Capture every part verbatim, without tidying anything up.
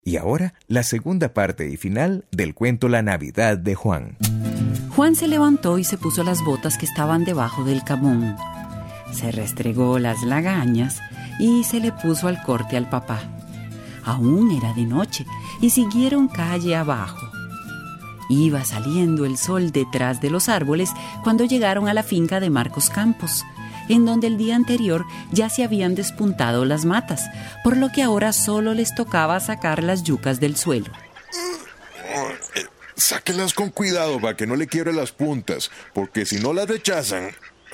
Y ahora, la segunda parte y final del cuento La Navidad de Juan. Juan se levantó y se puso las botas que estaban debajo del camón. Se restregó las lagañas y se le puso al corte al papá. Aún era de noche y siguieron calle abajo. Iba saliendo el sol detrás de los árboles cuando llegaron a la finca de Marcos Campos, en donde el día anterior ya se habían despuntado las matas, por lo que ahora solo les tocaba sacar las yucas del suelo. Sáquenlas con cuidado para que no le quiebre las puntas, porque si no las rechazan...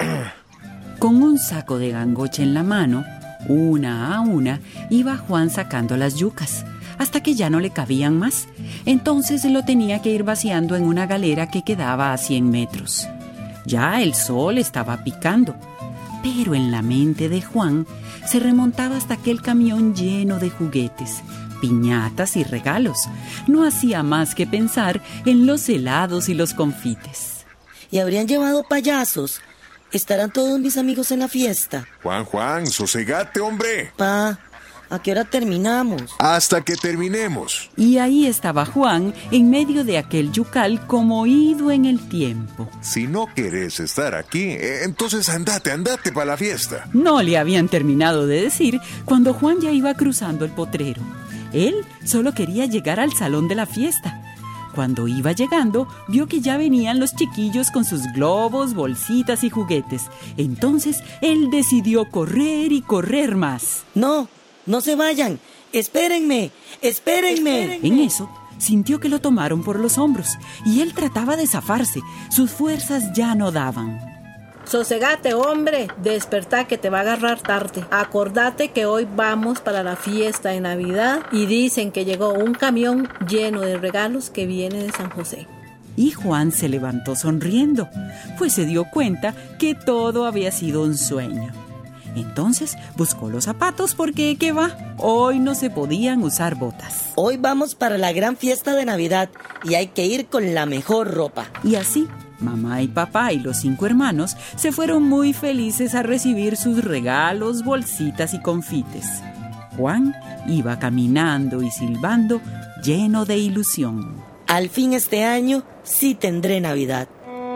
Con un saco de gangoche en la mano, una a una, iba Juan sacando las yucas, hasta que ya no le cabían más. Entonces lo tenía que ir vaciando en una galera que quedaba a cien metros. Ya el sol estaba picando, pero en la mente de Juan se remontaba hasta aquel camión lleno de juguetes, piñatas y regalos. No hacía más que pensar en los helados y los confites. ¿Y habrían llevado payasos? ¿Estarán todos mis amigos en la fiesta? Juan, Juan, sosegate, hombre. Pa, ¿a qué hora terminamos? Hasta que terminemos. Y ahí estaba Juan, en medio de aquel yucal como ido en el tiempo. Si no querés estar aquí, entonces andate, andate para la fiesta. No le habían terminado de decir cuando Juan ya iba cruzando el potrero. Él solo quería llegar al salón de la fiesta. Cuando iba llegando, vio que ya venían los chiquillos con sus globos, bolsitas y juguetes. Entonces, él decidió correr y correr más. No, no se vayan. Espérenme, espérenme. En eso, sintió que lo tomaron por los hombros y él trataba de zafarse. Sus fuerzas ya no daban. Sosegate, hombre, despertá que te va a agarrar tarde. Acordate que hoy vamos para la fiesta de Navidad y dicen que llegó un camión lleno de regalos que viene de San José. Y Juan se levantó sonriendo, pues se dio cuenta que todo había sido un sueño. Entonces buscó los zapatos porque, ¿qué va? Hoy no se podían usar botas. Hoy vamos para la gran fiesta de Navidad y hay que ir con la mejor ropa. Y así, mamá y papá y los cinco hermanos se fueron muy felices a recibir sus regalos, bolsitas y confites. Juan iba caminando y silbando, lleno de ilusión. Al fin este año sí tendré Navidad.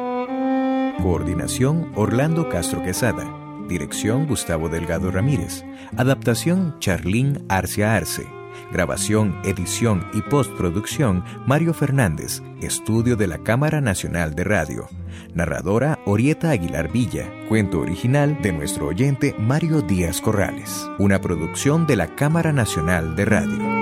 Coordinación Orlando Castro Quesada. Dirección Gustavo Delgado Ramírez. Adaptación Charlín Arcia Arce. Grabación, edición y postproducción Mario Fernández. Estudio de la Cámara Nacional de Radio. Narradora Orieta Aguilar Villa. Cuento original de nuestro oyente Mario Díaz Corrales. Una producción de la Cámara Nacional de Radio.